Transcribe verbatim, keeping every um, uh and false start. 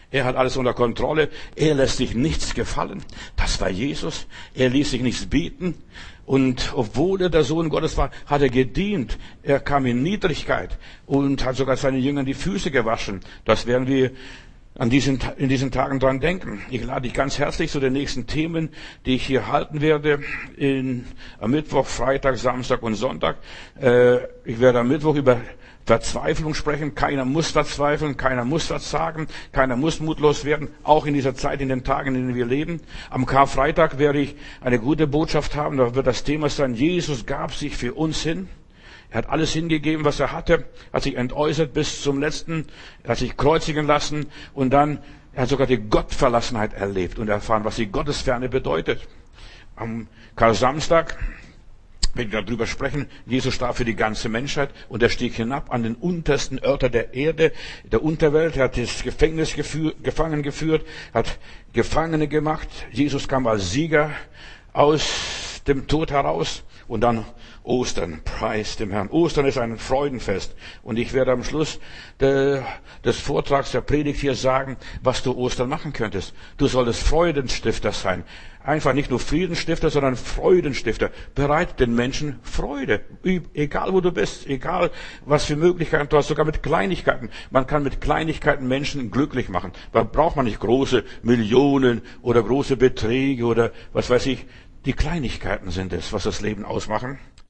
Er hat alles unter Kontrolle. Er lässt sich nichts gefallen. Das war Jesus. Er ließ sich nichts bieten. Und obwohl er der Sohn Gottes war, hat er gedient. Er kam in Niedrigkeit und hat sogar seinen Jüngern die Füße gewaschen. Das werden wir an diesen, in diesen Tagen dran denken. Ich lade dich ganz herzlich zu den nächsten Themen, die ich hier halten werde, in, am Mittwoch, Freitag, Samstag und Sonntag. Äh, ich werde am Mittwoch über Verzweiflung sprechen. Keiner muss verzweifeln, keiner muss verzagen, keiner muss mutlos werden, auch in dieser Zeit, in den Tagen, in denen wir leben. Am Karfreitag werde ich eine gute Botschaft haben. Da wird das Thema sein, Jesus gab sich für uns hin. Er hat alles hingegeben, was er hatte, hat sich entäußert bis zum Letzten, er hat sich kreuzigen lassen und dann, er hat sogar die Gottverlassenheit erlebt und erfahren, was die Gottesferne bedeutet. Am Karsamstag werde ich darüber sprechen, Jesus starb für die ganze Menschheit und er stieg hinab an den untersten Örter der Erde, der Unterwelt, er hat das Gefängnis geführt, gefangen geführt, hat Gefangene gemacht, Jesus kam als Sieger aus dem Tod heraus. Und dann Ostern, preis dem Herrn. Ostern ist ein Freudenfest. Und ich werde am Schluss de, des Vortrags der Predigt hier sagen, was du Ostern machen könntest. Du solltest Freudenstifter sein. Einfach nicht nur Friedensstifter, sondern Freudenstifter. Bereit den Menschen Freude. Egal wo du bist, egal was für Möglichkeiten du hast, sogar mit Kleinigkeiten. Man kann mit Kleinigkeiten Menschen glücklich machen. Da braucht man nicht große Millionen oder große Beträge oder was weiß ich. Die Kleinigkeiten sind es, was das Leben ausmachen.